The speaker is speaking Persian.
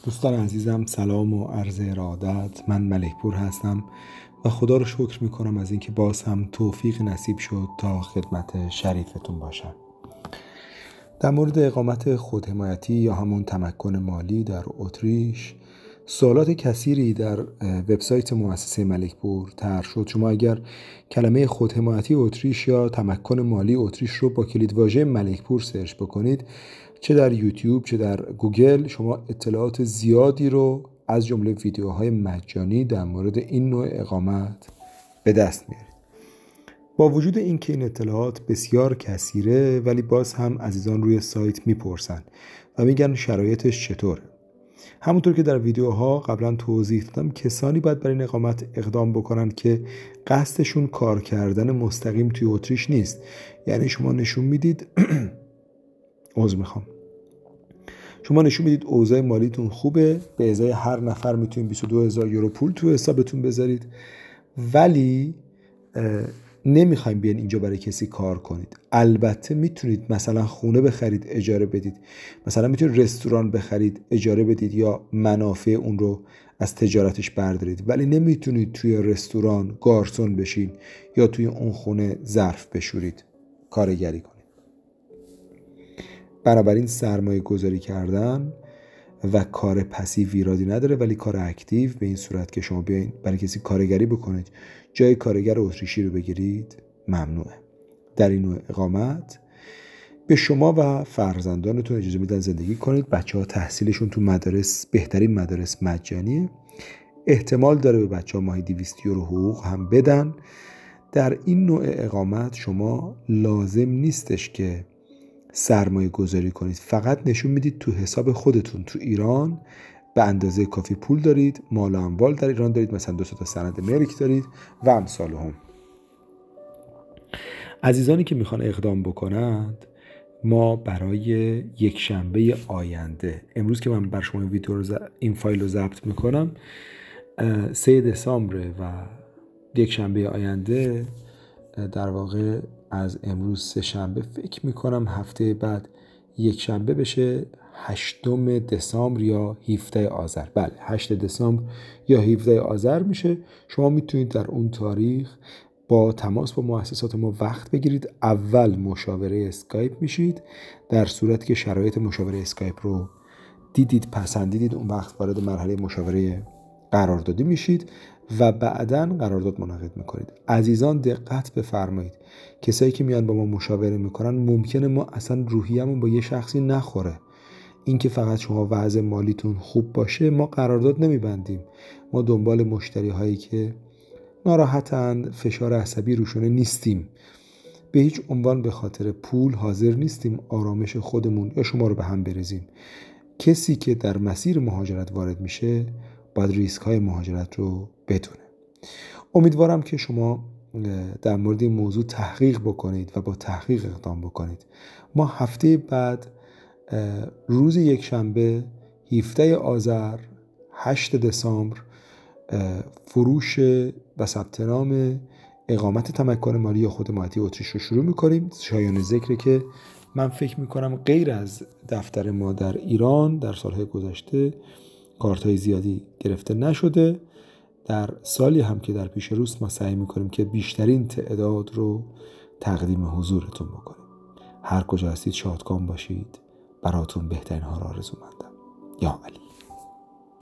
دوستان عزیزم، سلام و عرض ارادت. من ملک پور هستم و خدا رو شکر میکنم از اینکه باز هم توفیق نصیب شد تا خدمت شریفتون باشم. در مورد اقامت خودحمایتی یا همون تمکن مالی در اتریش سوالات کثیری در وبسایت مؤسسه ملک پور طرح شد. شما اگر کلمه خودحمایتی اتریش یا تمکن مالی اتریش رو با کلیدواژه ملک پور سرچ بکنید، چه در یوتیوب چه در گوگل، شما اطلاعات زیادی رو از جمله ویدیوهای مجانی در مورد این نوع اقامت به دست میارید. با وجود اینکه این اطلاعات بسیار کثیره، ولی باز هم عزیزان روی سایت میپرسن و میگن شرایطش چطوره. همونطور که در ویدیوها قبلا توضیح دادم، کسانی باید برای این اقامت اقدام بکنن که قصدشون کار کردن مستقیم توی اتریش نیست. یعنی شما نشون میدید شما نشون میدید اوضاع مالیتون خوبه، به ازای هر نفر میتونید 22,000 یورو پول تو حسابتون بذارید، ولی نمیخوایم بیان اینجا برای کسی کار کنید. البته میتونید مثلا خونه بخرید اجاره بدید، مثلا میتونید رستوران بخرید اجاره بدید یا منافع اون رو از تجارتش بردارید، ولی نمیتونید توی رستوران گارسون بشین یا توی اون خونه ظرف بشورید، کارگری کنید. بنابراین سرمایه گذاری کردن و کار پسیو ایرادی نداره، ولی کار اکتیو به این صورت که شما بیاین برای کسی کارگری بکنید، جای کارگر اتریشی رو بگیرید، ممنوعه. در این نوع اقامت به شما و فرزندانتون اجازه میدن زندگی کنید. بچه‌ها تحصیلشون تو مدارس، بهترین مدارس، مجانیه. احتمال داره به بچه‌ها ماهی 200 یورو حقوق هم بدن. در این نوع اقامت شما لازم نیستش که سرمایه گذاری کنید، فقط نشون میدید تو حساب خودتون تو ایران به اندازه کافی پول دارید، مال و اموال در ایران دارید، مثلا 2 تا سند ملک دارید و امثال هم. عزیزانی که میخوان اقدام بکنند، ما برای یک شنبه آینده، امروز که من بر شما این فایل رو ضبط میکنم 3 دسامبر و یک شنبه آینده، در واقع از امروز 3 شنبه، فکر میکنم هفته بعد یک شنبه بشه 8 دسامبر یا 17 آذر. بله، 8 دسامبر یا 17 آذر میشه. شما میتونید در اون تاریخ با تماس با مؤسسات ما وقت بگیرید. اول مشاوره اسکایپ میشید. در صورتی که شرایط مشاوره اسکایپ رو دیدید، پسندیدید، اون وقت وارد مرحله مشاوره قراردادی میشید و بعداً قرارداد منعقد میکنید. عزیزان دقت بفرمایید، کسایی که میان با ما مشاوره میکنن ممکنه ما اصلا روحیه‌مون با یه شخصی نخوره. این که فقط شما وضع مالیتون خوب باشه، ما قرارداد نمیبندیم. ما دنبال مشتری هایی که ناراحتن، فشار عصبی روشونه نیستیم. به هیچ عنوان به خاطر پول حاضر نیستیم آرامش خودمون یا شما رو به هم بریزیم. کسی که در مسیر مهاجرت وارد میشه باید ریسک های مهاجرت رو بدونه. امیدوارم که شما در مورد این موضوع تحقیق بکنید و با تحقیق اقدام بکنید. ما هفته بعد روز یک شنبه 17 آذر 8 دسامبر فروش و ثبت نام اقامت تمکن مالی یا خودحمایتی اتریش رو شروع میکنیم. شایان ذکره که من فکر میکنم غیر از دفتر ما در ایران در سالهای گذشته کارت‌های زیادی گرفته نشده. در سالی هم که در پیش روست ما سعی میکنیم که بیشترین تعداد رو تقدیم حضورتون بکنیم. هر کجا هستید شادکام باشید. براتون بهترین ها را آرزو مندم. یا علی.